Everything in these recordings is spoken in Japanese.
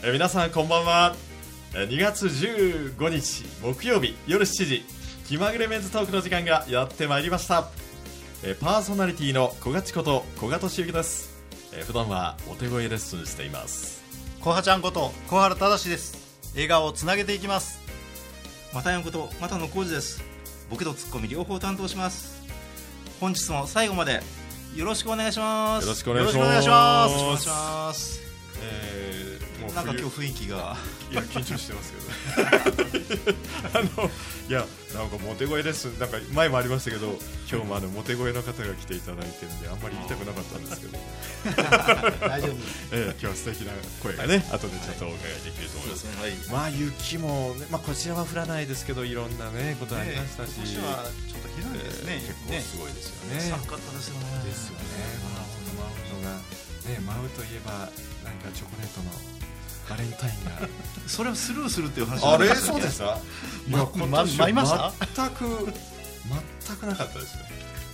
皆さんこんばんは。2月15日木曜日夜7時、気まぐれメンズトークの時間がやってまいりました。パーソナリティの小賀千こと小賀俊之です。普段はお手声レッスンしています。 小葉ちゃんこと小原忠です。笑顔をつなげていきます。 またやんこと又野浩二です。ボケとツッコミ両方担当します。本日も最後までよろしくお願いします。 よろしくお願いします。もうなんか今日雰囲気がいや緊張してますけどいやなんかモテ声です。なんか前もありましたけど、今日もモテ声の方が来ていただいてるんであんまり言いたくなかったんですけど大丈夫今日は素敵な声がね、後でちょっとお伺いできると思います。 はい、 まあ雪も、ね、こちらは降らないですけどいろんなねことありましたし、 今年はちょっとひどいですね。 結構すごいですよね。 寒かったですよね。 ですよね。舞うといえばなんかチョコレートのバレンタインがそれをスルーするっていう話あれそうですか。 舞いました？ 全くなかったですね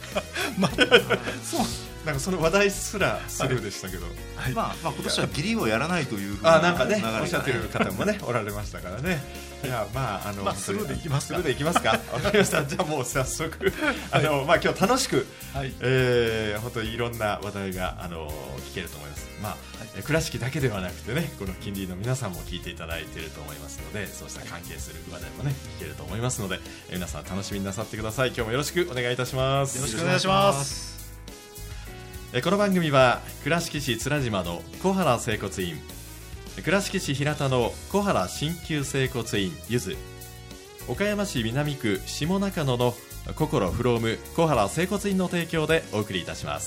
そうなんかその話題すらスルーでしたけど、 まあ今年はギリをやらないというふうなんかねおっしゃってる方もねおられましたからね。いやスルーでいきますか。 スルーでいきますか。わかりました。じゃあもう早速今日楽しく、本当にいろんな話題が聞けると思います。倉敷だけではなくてね、この近隣の皆さんも聞いていただいていると思いますので、そうした関係する話題もね聞けると思いますので、皆さん楽しみになさってください。今日もよろしくお願いいたします。 よろしくお願いします。 この番組は倉敷市津島の小原整骨院、倉敷市平田の小原鍼灸整骨院ゆず、岡山市南区下中野の心フローム小原整骨院の提供でお送りいたします。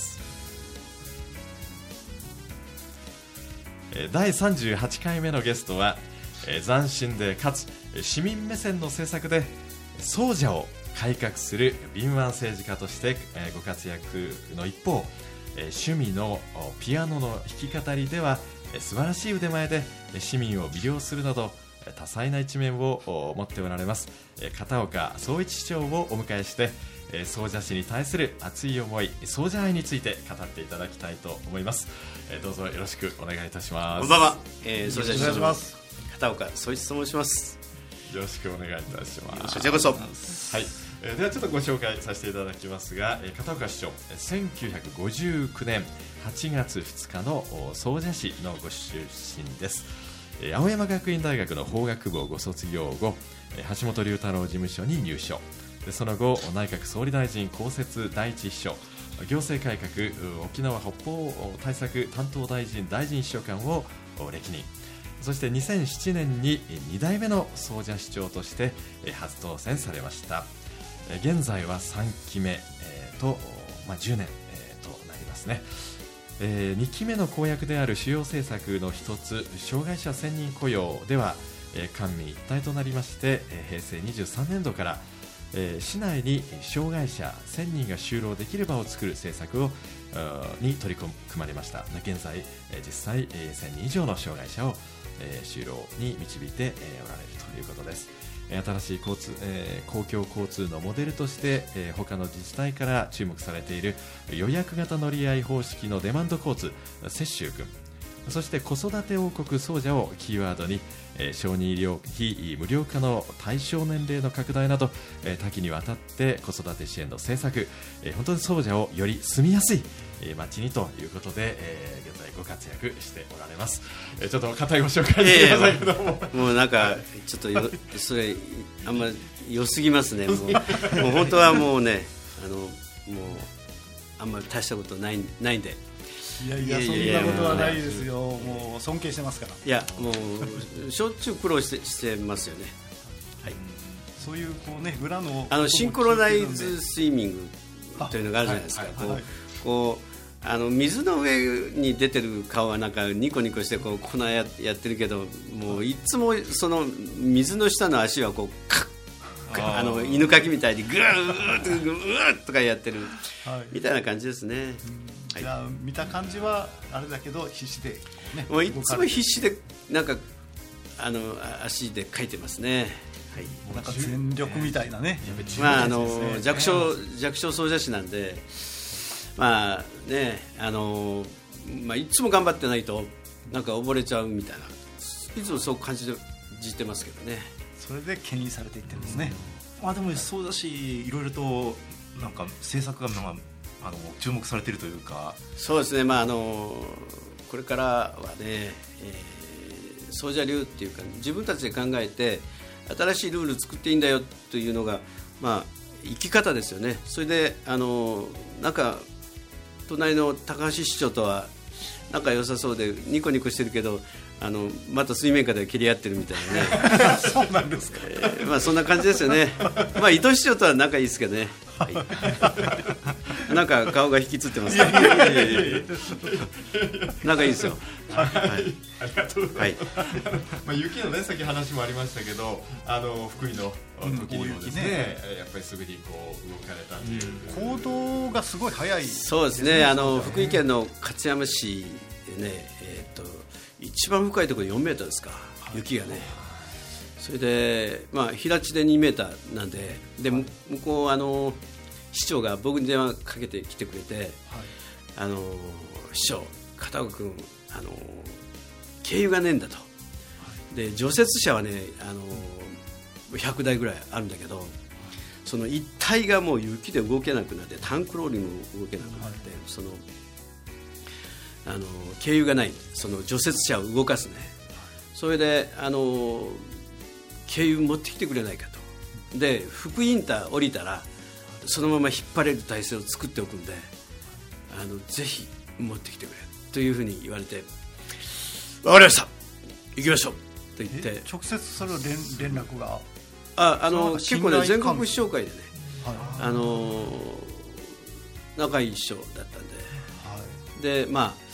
第38回目のゲストは斬新でかつ市民目線の政策で奏者を改革する敏腕政治家としてご活躍の一方、趣味のピアノの弾き語りでは素晴らしい腕前で市民を魅了するなど多彩な一面を持っておられます片岡総一市長をお迎えして、奏者師に対する熱い思い、奏者愛について語っていただきたいと思います。どうぞよろしくお願いいたします。 こんばんは、奏者師の片岡総一と申します。 よろしくお願いいたします。 こちらこそ。はい。 ではちょっとご紹介させていただきますが、片岡市長1959年8月2日の奏者師のご出身です。青山学院大学の法学部をご卒業後、橋本龍太郎事務所に入所で、その後内閣総理大臣公設第一秘書、行政改革沖縄北方対策担当大臣大臣秘書官を歴任、そして2007年に2代目の奏者市長として初当選されました。現在は3期目と10年となりますね。2期目の公約である主要政策の一つ、障害者1000人雇用では官民一体となりまして、平成23年度から市内に障害者1000人が就労できる場を作る政策に取り組まれました。現在実際1000人以上の障害者を就労に導いておられるということです。新しい公共交通のモデルとして、他の自治体から注目されている予約型乗り合い方式のデマンド交通雪舟君、そして子育て王国奏者をキーワードに、小児医療費無料化の対象年齢の拡大など、多岐にわたって子育て支援の政策、本当に奏者をより住みやすい街にということで、現在ご活躍しておられます。ちょっと固いご紹介してくださいけどもうなんかちょっとそれあんまり良すぎますね。もう本当はもうねもうあんまり大したことないんで。 いやそんなことはないですよ。もう尊敬してますから。 いやもうしょっちゅう苦労してますよね。はい。 そういうこうね裏のシンクロナイズスイミングというのがあるじゃないですか。こう水の上に出てる顔はなんかニコニコしてこう粉やってるけど、もういつもその水の下の足はこうカッ犬かきみたいにグーッとかやってるみたいな感じですね。 じゃあ見た感じはあれだけど必死で、ね、 もういつも必死でなんか足で書いてますね。はい、 なんか全力みたいなね。 弱小奏者師なんで、まあねいつも頑張ってないとなんか溺れちゃうみたいないつもそう感じてますけどね。 それで牽引されていってるんですね。 でもそうだし、いろいろとなんか制作が注目されているというか。 そうですね、これからはね、奏者流っていうか自分たちで考えて新しいルール作っていいんだよというのが、生き方ですよね。それでなんか隣の高橋市長とは仲良さそうでニコニコしてるけど、また水面下で切り合ってるみたいなねそうなんですか。 そんな感じですよね。伊藤市長とは仲いいですけどね、はい、なんか顔が引きつってますね。仲いいですよ。 はい、ありがとうございます。 はい、 雪のね、さっき話もありましたけど、福井の時にもですね、やっぱりすぐにこう動かれたという、 行動がすごい早い。 そうですね、福井県の勝山市でね、一番深いところで4メーターですか、雪がね。それで、平地で2メーターなんで、向こう市長が僕に電話かけてきてくれて、市長、片岡君、軽油がねえんだと。で除雪車はね、100台ぐらいあるんだけど、その一帯がもう雪で動けなくなって、タンクローリーも動けなくなって、その軽油がない、その除雪車を動かすね。それで軽油持ってきてくれないかと。で福井インター降りたらそのまま引っ張れる体制を作っておくんで、ぜひ持ってきてくれというふうに言われて、分かりました、行きましょうと言って、 直接それを連絡が結構ね、全国市長会でね、仲いい市長だったんで、で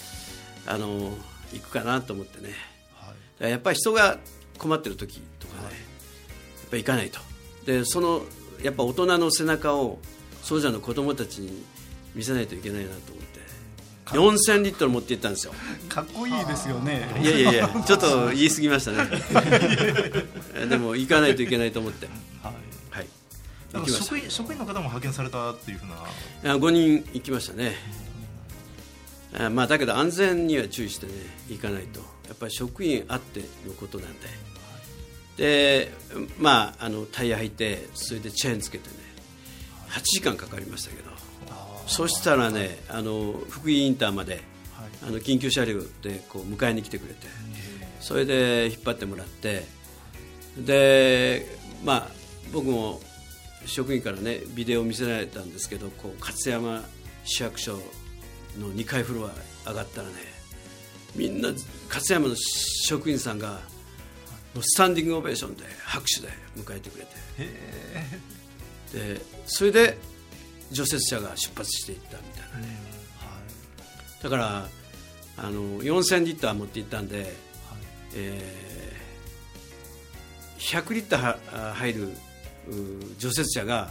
行くかなと思ってね、やっぱり人が困ってる時とかね、やっぱ行かないと。でやっぱ大人の背中をそうじゃの子供たちに見せないといけないなと思って4000リットル持って行ったんですよ。 かっこいいですよね。 いやちょっと言い過ぎましたね。でも行かないといけないと思って、はい、 行きました。職員の方も派遣されたっていうふうな。 5人行きましたね。だけど安全には注意してね、行かないと。やっぱり職員あってのことなんで、でタイヤ履いて、それでチェーンつけてね、8時間かかりましたけど、そしたらね、福井インターまで、緊急車両でこう迎えに来てくれて、それで引っ張ってもらって、で僕も職員からねビデオを見せられたんですけど、こう勝山市役所の2階フロア上がったらね、みんな勝山の職員さんがスタンディングオベーションで拍手で迎えてくれて、でそれで除雪車が出発していったみたいなね、だから4000リッター持って行ったんで、100リッター入る除雪車が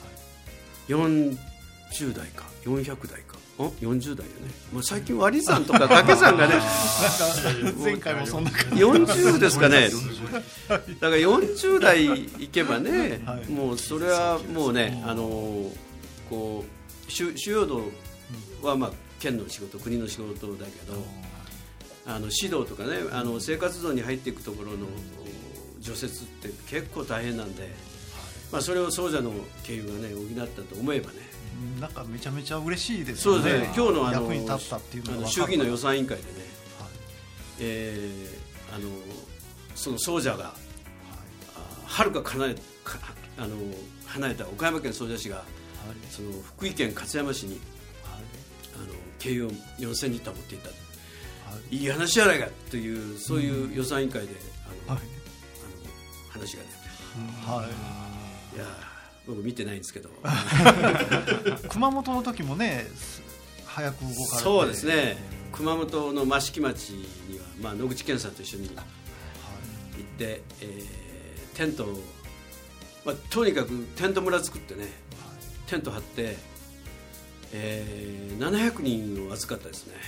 40台か400台か40代よね。最近割り算とか掛け算がね前回もそんな感じ 40ですかね。だから40代いけばね、もうそれはもうね、こう主要度は県の仕事、国の仕事だけど、指導とかね、生活道に入っていくところの除雪って結構大変なんで、それを総社の経由がね補ったと思えばね、 なんかめちゃめちゃ嬉しいですよね。 そうですね。今日の役に立ったっていうのが衆議院の予算委員会でね、その総社がはるか離れた岡山県総社市が、その福井県勝山市に軽油を4000リッター持っていった、いい話じゃないかという、そういう予算委員会で話が出て、いや僕見てないんですけど熊本の時もね早く動かれて。 そうですね、熊本の益城町には、野口健さんと一緒に行って、テントを、とにかくテント村作ってね、テント張って、700人を預かったですね。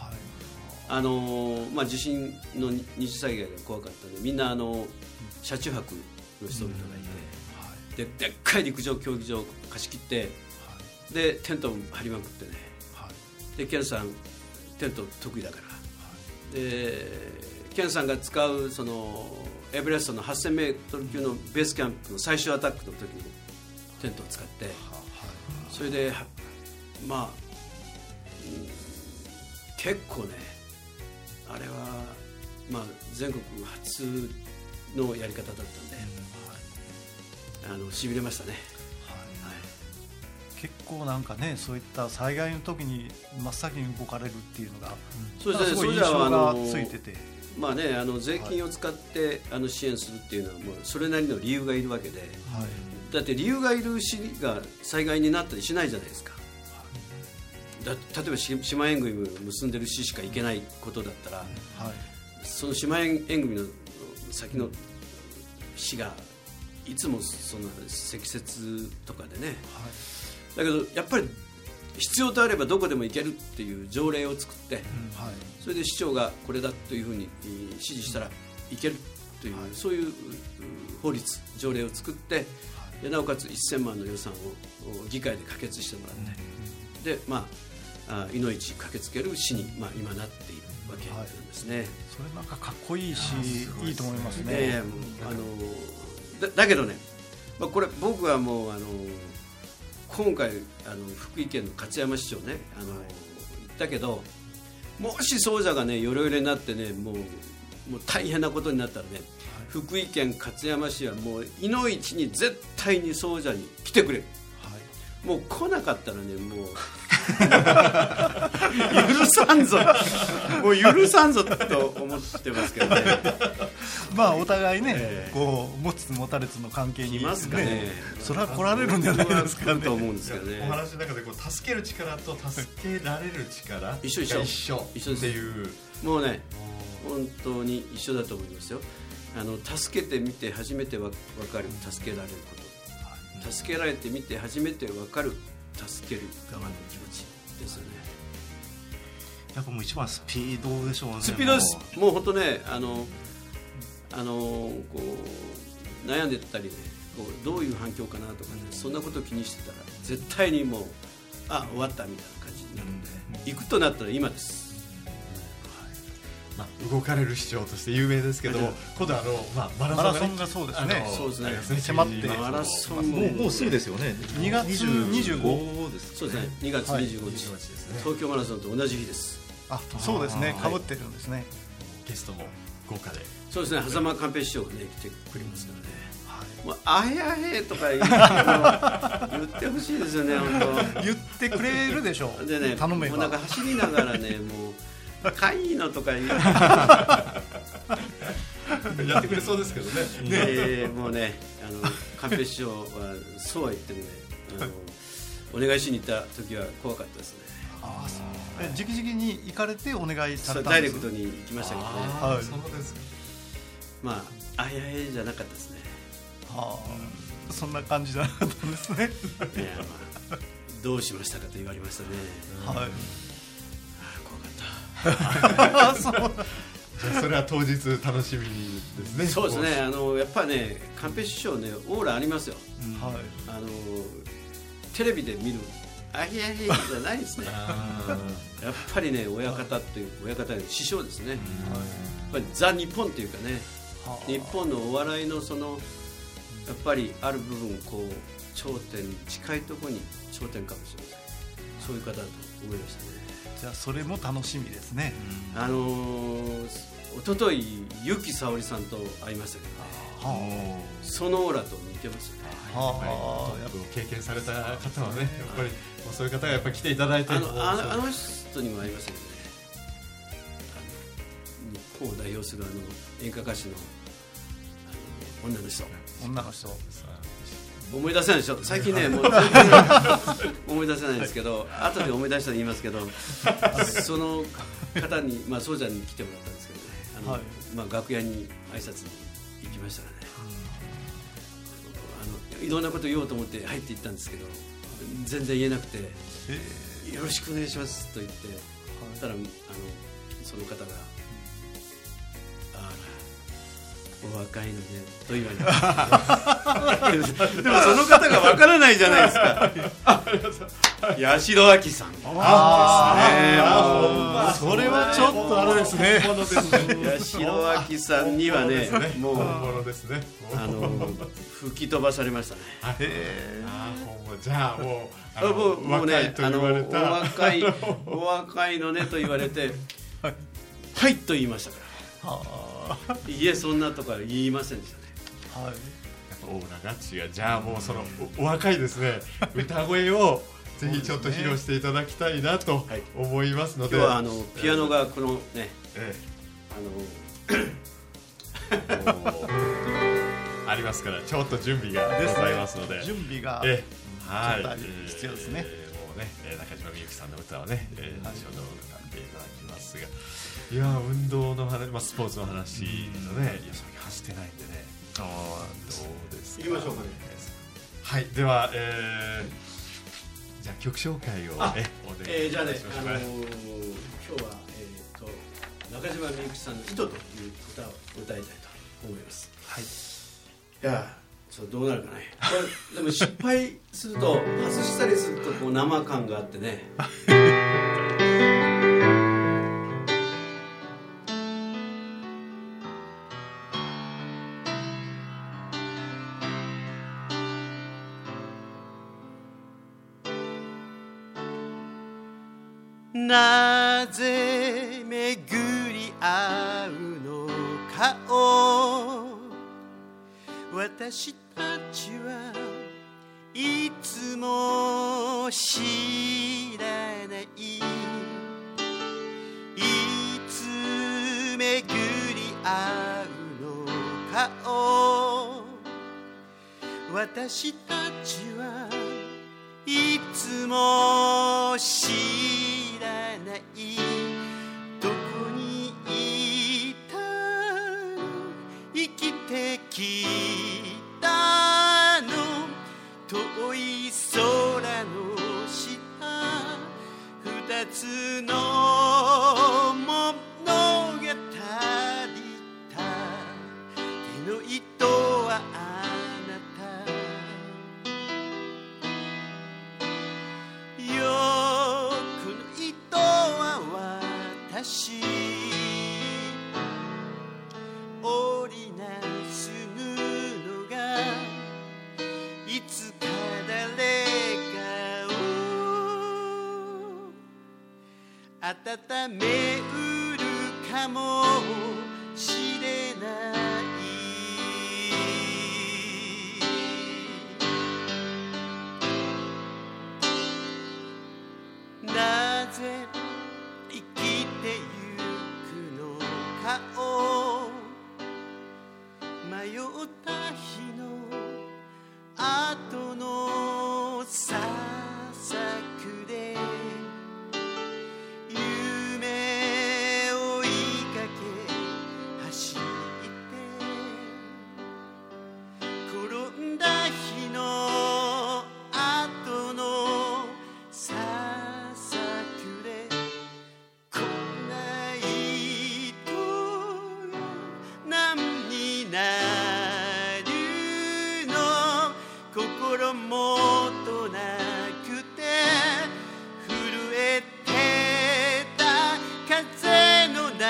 地震の二次災害が怖かったので、みんな車中泊の人々がいて、でっかい陸上競技場貸し切って、でテントを張りまくってね、でケンさんテント得意だから、でケンさんが使うそのエベレストの 8000m 級のベースキャンプの最終アタックの時にテントを使って、それでまあ、結構ねあれはまあ全国初のやり方だったんで、しびれましたね。 結構なんかね、そういった災害の時に真っ先に動かれるっていうのが、 そうですね、 すごい印象がついてて、 まあね、税金を使って支援するっていうのはもうそれなりの理由がいるわけで、だって理由がいる市が災害になったりしないじゃないですか。例えば姉妹縁組を結んでる市しか行けないことだったら、その姉妹縁組の先の市がいつもその積雪とかでね、だけどやっぱり必要とあればどこでも行けるっていう条例を作って、それで市長がこれだというふうに指示したら行けるという、そういう法律条例を作って、でなおかつ1000万の予算を議会で可決してもらって、でまあいのいち駆けつける市に、まあ、今なっているわけなんですね。 それなんかかっこいいし、いいと思いますね。 だけどね、まあ、これ僕はもう今回福井県の勝山市長ね行ったけど、もしそうじゃがねよれよれになってね、もう大変なことになったらね、福井県勝山市はもういのいちに絶対にそうじゃに来てくれる、もう来なかったらねもう許さんぞもう許さんぞと思ってますけどね。 まあお互いね、こう持つ持たれつの関係にいますかね。 それは来られるんじゃないですかね。 と思うんですけどね。 お話の中でこう助ける力と助けられる力一緒っていう、 もうね本当に一緒だと思いますよ。助けてみて初めて分かる助けられること、助けられてみて初めて分かる助ける側の気持ちですよね。 やっぱもう一番スピードでしょうね。 スピードです。もう本当ね、こう悩んでたりね、こうどういう反響かなとかね、そんなことを気にしてたら絶対にもう終わったみたいな感じになるんで、行くとなったら今です。 まあ、動かれる市長として有名ですけど、今度マラソンがそうですね。 そうですね。 迫ってマラソンもうすぐですよね。 2月25 です。 そうですね。2月25日、東京マラソンと同じ日です。 そうですね。被ってるんですね。 ゲストも豪華で。 そうですね。狭間寛平市長がね来てくれますからね。もうあやへとか言ってほしいですよね。本当。 言ってくれるでしょう。 でね、 頼めば。 もうなんか走りながらね、もう。かいいのとか言うやってくれそうですけどね。 もうね、寛平師匠はそうは言ってもね、お願いしに行った時は怖かったですね。 直々に行かれてお願いされたんですか。 ダイレクトに行きましたけどね。 そうですか。 まああやへじゃなかったですね。 そんな感じじゃなかったんですね。 いや、まあ、どうしましたかと言われましたね。 それは当日楽しみですね。 そうですね。やっぱりね、寛平師匠ねオーラありますよ。テレビで見るあやへじゃないですね。やっぱりね、親方っていう親方の師匠ですね。やっぱりザ日本っていうかね、日本のお笑いのそのやっぱりある部分こう頂点に近いところに頂点かもしれません。そういう方だと思いましたね。 じゃあそれも楽しみですね。 一昨日由紀さおりさんと会いましたけどね、そのオーラと似てますよね。 トップを経験された方はね、やっぱりそういう方がやっぱり来ていただいて、 あの人にも会いましたけどね、日本を代表する演歌歌手の女の人思い出せないでしょ。最近ねもう思い出せないんですけど、後で思い出したら言いますけど、その方にそうじゃに来てもらったんですけどね、楽屋に挨拶に行きましたらね、いろんなこと言おうと思って入っていったんですけど、全然言えなくて、よろしくお願いしますと言って、たらその方がお若いのでと言われてでもその方がわからないじゃないですか。 八代亜紀さん。 ほんまそれはちょっとあれですね。本物ですね。 八代亜紀さんにはね、もう本物ですね。 吹き飛ばされましたね。 ほんまじゃあもうもうね、 若いと言われたお若いのねと言われて、はいと言いましたから。いえ、そんなとか言いませんでしたね。 オーラが違う。じゃあもうそのお若いですね歌声をぜひちょっと披露していただきたいなと思いますので、 今日はピアノがこのね、 ありますから、ちょっと準備がございますので、 準備がはい必要ですね。 もうね、中島みゆきさんの歌をね、後ほど歌っていただきますが、いや運動の話、スポーツの話のね、いやそれ走ってないんでね、どうですか。 行きましょうかね。 はい、では、じゃあ曲紹介をお願いします。 じゃあね、今日は中島みゆきさんの「糸」という歌を歌いたいと思います。はい。いや、どうなるかね。これでも失敗すると、外したりするとこう生感があってね。なぜ巡り合うのかを私たちはいつも知らない。いつ巡り合うのかを私たちはいつも知らない。どこにいたの、生きてきたの、遠い空の下、二つの物語た手の糸はあなたよ、この糸は私、織りなす布がいつか誰かを温めうるかもしれない。なぜ生きてゆくのかを迷った日の後のささくで、夢追いかけ走って転んだ日の後のささくで、こんな糸が何になるの、心もとなくて震えてた風の中、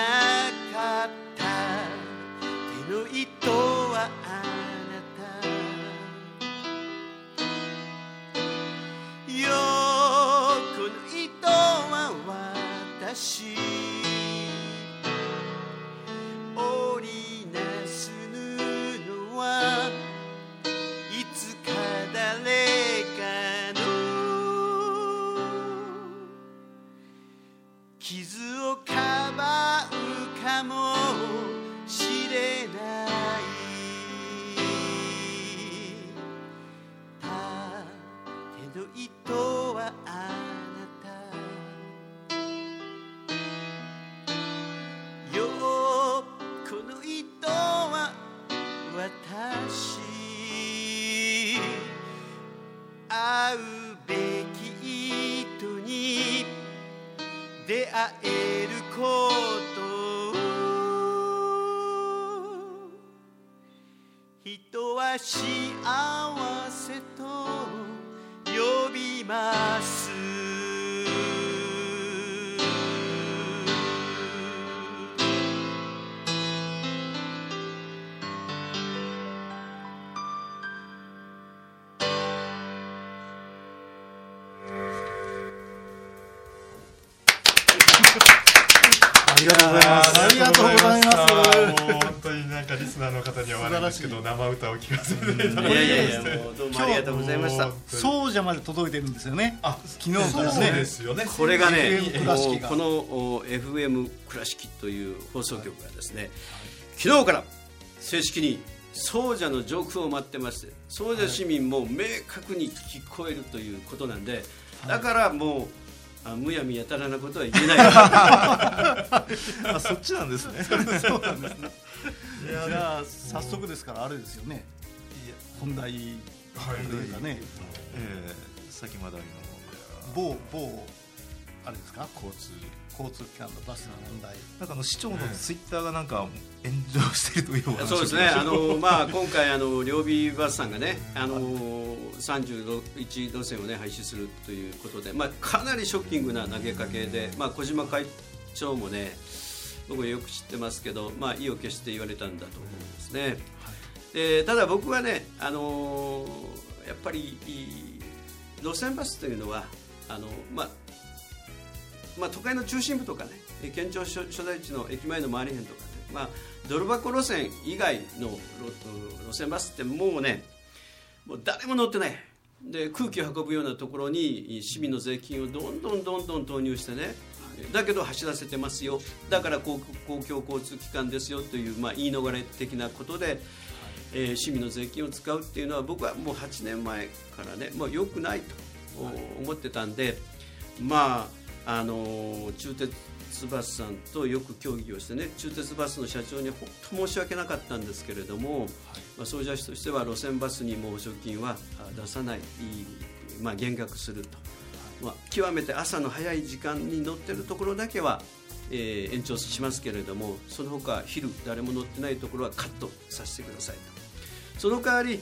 手の糸はあなたよ、この糸は私、織りなす布はいつか誰かの傷をかばうかもしれない。手の糸はあなたよ、この糸は私、会うべき糸に出会えることを、人は幸せと呼びいます。 ありがとうございます。ありがとうございます。 もう本当になんかリスナーの方には悪いんですけど、生歌を聴かせていただきまして、 いやもうどうもありがとうございました。 奏者まで届いてるんですよね。昨日からそうね。 ですよね。 これがね、 倉敷がこの FM 倉敷という放送局がですね、昨日から正式に奏者の上空を待ってまして、奏者市民も明確に聞こえるということなんで、だからもうむやみやたらなことは言えないあ、そっちなんですね。 そうなんですね。じゃあ早速ですからあれですよね。本題というかね。 先まで某あれですか、交通機関のバスの問題。 なんか市長のツイッターがなんか炎上しているというお話をそうですね。今回両備バスさんがね、31路線をね廃止するということで、かなりショッキングな投げかけで、小島会長もね、僕はよく知ってますけど、意を決して言われたんだと思うんですね。ただ僕はね、やっぱり路線バスというのは都会の中心部とかね、県庁所在地の駅前の周り辺とかね、ドル箱路線以外の路線バスってもう誰も乗ってないで、空気を運ぶようなところに市民の税金をどんどん投入してね、だけど走らせてますよ、だから公共交通機関ですよという、言い逃れ的なことで、市民の税金を使うっていうのは僕はもう8年前からね、もう良くないと思ってたんで、中鉄バスさんとよく協議をしてね、中鉄バスの社長に本当申し訳なかったんですけれども、奏者としては路線バスにも補助金は出さない、減額すると、極めて朝の早い時間に乗ってるところだけは、延長しますけれども、その他昼誰も乗ってないところはカットさせてくださいと。その代わり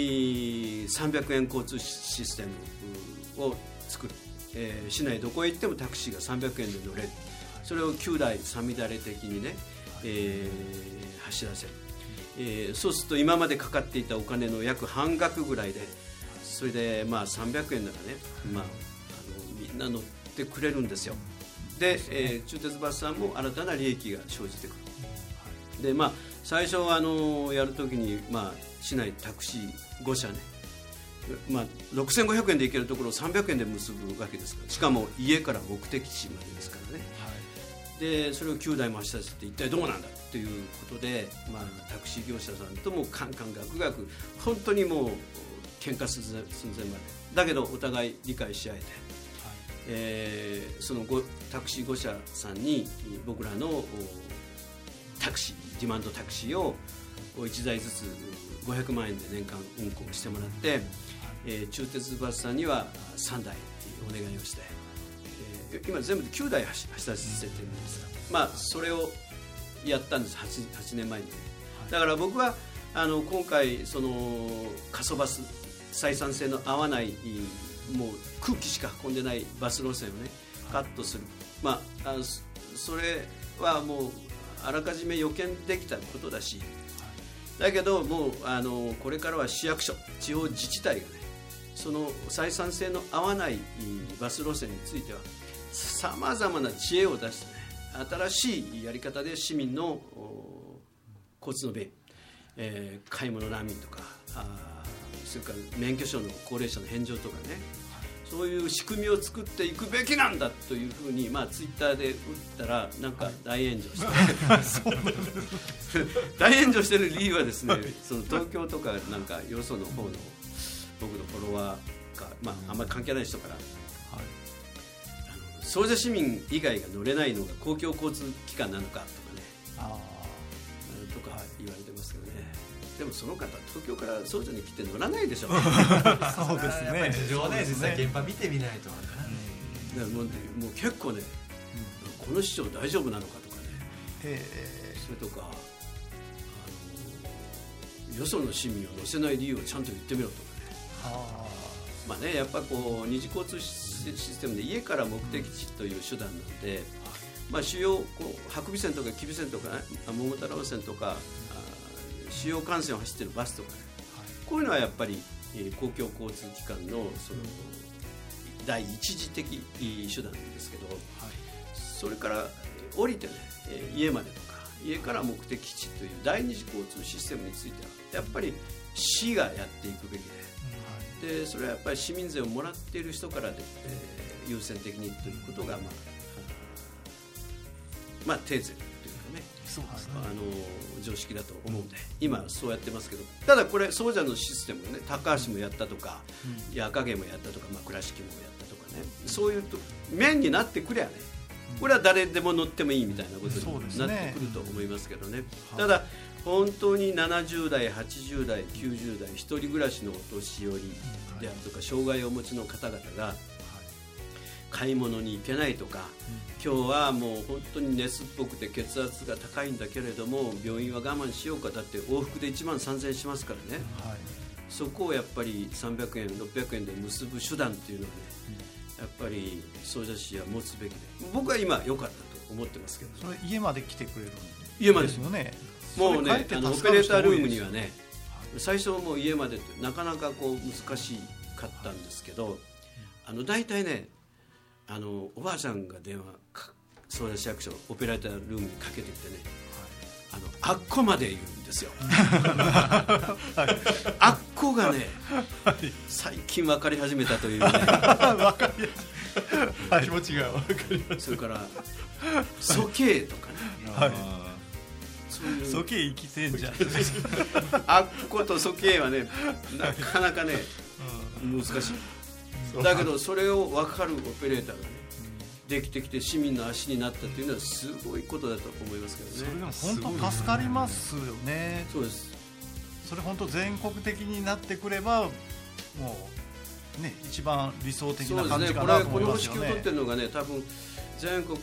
300円交通システムを作る、市内どこへ行ってもタクシーが300円で乗れる、それを9台さみだれ的にね、走らせる、そうすると今までかかっていたお金の約半額ぐらいで、それで300円ならね、みんな乗ってくれるんですよ。で、中鉄バスさんも新たな利益が生じてくる。で最初やるときに、市内タクシー5社ね、6500円で行けるところを300円で結ぶわけですから、しかも家から目的地までですからね、でそれを9台も走らせて一体どうなんだということで、タクシー業者さんともカンカンガクガク本当にもう喧嘩寸前まで、だけどお互い理解し合えて、そのタクシー5社さんに僕らのタクシーディマンドタクシーを1台ずつ500万円で年間運行してもらって、中鉄バスさんには3台お願いをして、今全部で9台走らせてるんですが、それをやったんです 8年前に、だから僕は今回その過疎バス、採算性の合わないもう空気しか運んでないバス路線をねカットする、それはもうあらかじめ予見できたことだし、だけどもうこれからは市役所、地方自治体がね、その採算性の合わないバス路線についてはさまざまな知恵を出してね、新しいやり方で市民の交通の便、買い物難民とか、それから免許証の高齢者の返上とかね、そういう仕組みを作っていくべきなんだというふうに、ツイッターで打ったらなんか大炎上して、大炎上してる理由はですね、その東京とかなんかよその方の僕のフォロワーが、あんまり関係ない人から、奏者市民以外が乗れないのが公共交通機関なのかとかね、とか言われてますけどね。でもその方東京から奏者に来て乗らないでしょ。 そうですね。 事情はね、実際現場見てみないとわからない。 もう結構ね、この市長大丈夫なのかとかね、それとかよその市民を乗せない理由をちゃんと言ってみろとかね、 まあね、やっぱこう二次交通システムで家から目的地という手段なんで、まあ、主要こう白尾線とか吉備線とか、ね、桃太郎線とか主要幹線を走っているバスとか、ね、こういうのはやっぱり公共交通機関のその第一次的手段なんですけど、それから降りてね家までとか家から目的地という第二次交通システムについてはやっぱり市がやっていくべきで、それはやっぱり市民税をもらっている人からで、優先的にということがまあテーゼというかね、 そうですね、 常識だと思うんで今そうやってますけど、ただこれソージャのシステムね、高橋もやったとか、矢影もやったとか、まあ、倉敷もやったとかね、そういう面になってくりゃね、これは誰でも乗ってもいいみたいなことになってくると思いますけどね。ただ本当に70代80代90代一人暮らしのお年寄りであるとか障害をお持ちの方々が買い物に行けないとか、今日はもう本当に熱っぽくて血圧が高いんだけれども病院は我慢しようか、だって往復で1万3000円しますからね、そこをやっぱり300円600円で結ぶ手段っていうのはね、やっぱりソージャ市は持つべきで、僕は今良かったと思ってますけど、 それ家まで来てくれるん家までですよね。 もうね、オペレータールームにはね、最初もう家までってなかなかこう難しかったんですけど、大体ねおばあちゃんが電話ソージャ市役所オペレータールームにかけてきてね、あっこまで言うんですよあっこがね、最近分かり始めたというね気持ちが分かります。 それから鼠径とかね、 鼠径生きてんじゃんあっこと鼠径はねなかなかね難しい。だけどそれを分かるオペレーターがねできてきて市民の足になったというのはすごいことだと思いますけどね。 それでも本当助かりますよね。 そうです。 それ本当全国的になってくればもうね一番理想的な感じかなと思いますよね。 この指揮を取ってるのがね、多分全国で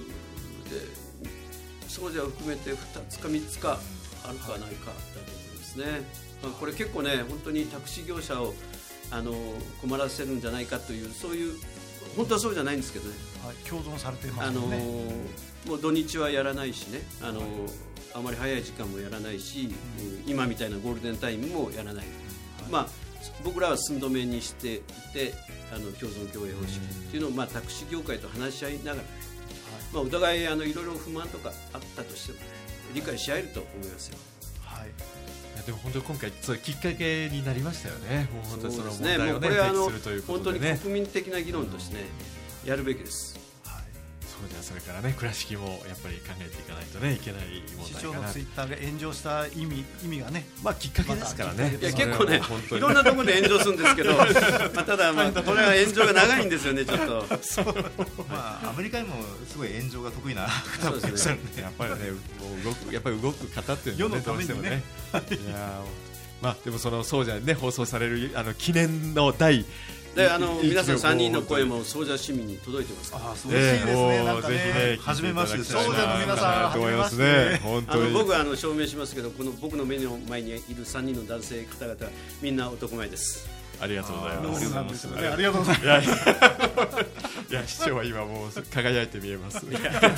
ソージャを含めて2つか3つかあるかないかだと思いますね。これ結構ね本当にタクシー業者を困らせるんじゃないかという、そういう本当はそうじゃないんですけどね、 共存されてますよね。 もう土日はやらないしね、あまり早い時間もやらないし、今みたいなゴールデンタイムもやらない、まあ、僕らは寸止めにしていて共存共栄方式っていうのを、タクシー業界と話し合いながら、ね、お互いいろいろ不満とかあったとしても、ね、理解し合えると思いますよ。 でも本当に今回それきっかけになりましたよね。もう本当にその問題をね、 提起するということでね、 本当に国民的な議論としてね、やるべきです。 そうじゃ、それからね倉敷もやっぱり考えていかないとねいけない問題かな。市長のツイッターが炎上した意味がね、 きっかけですからね。 いや結構ねいろんなところで炎上するんですけどただこれは炎上が長いんですよねちょっとアメリカにもすごい炎上が得意な方ですね。 やっぱりねやっぱり動く方っていうのはねどうしてもねいやでもそのそうじゃね放送される記念の第で皆さん3人の声もソージャ市民に届いてますから、 嬉しいですね。なんかぜひね初めましてです。ソージャの皆さんと思いますね。本当に僕は証明しますけど、この僕の目の前にいる3人の男性方々はみんな男前です。 ありがとうございます。 ありがとうございます。 いや市長は今もう輝いて見えます。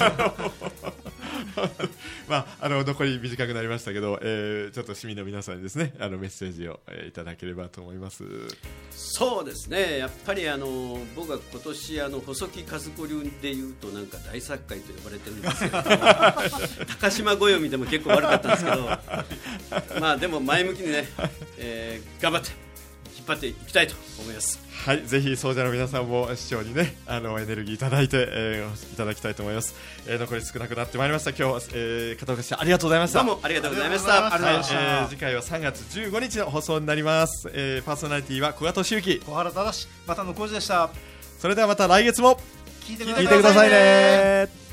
残り短くなりましたけど、ちょっと市民の皆さんにですねメッセージを、いただければと思います。 そうですね、やっぱり僕は今年細木和子流でいうとなんか大作界と呼ばれてるんですけど高島暦でも結構悪かったんですけどでも前向きにね、頑張って引っ張っていきたいと思います。 はい、ぜひソージャの皆さんも市長にねエネルギーいただいて、いただきたいと思います。残り少なくなってまいりました。今日、片岡市長ありがとうございました。 どうもありがとうございました。 次回は3月15日の放送になります。パーソナリティは小賀俊之、 小原忠、又野浩二でした。 それではまた来月も聞いてくださいね。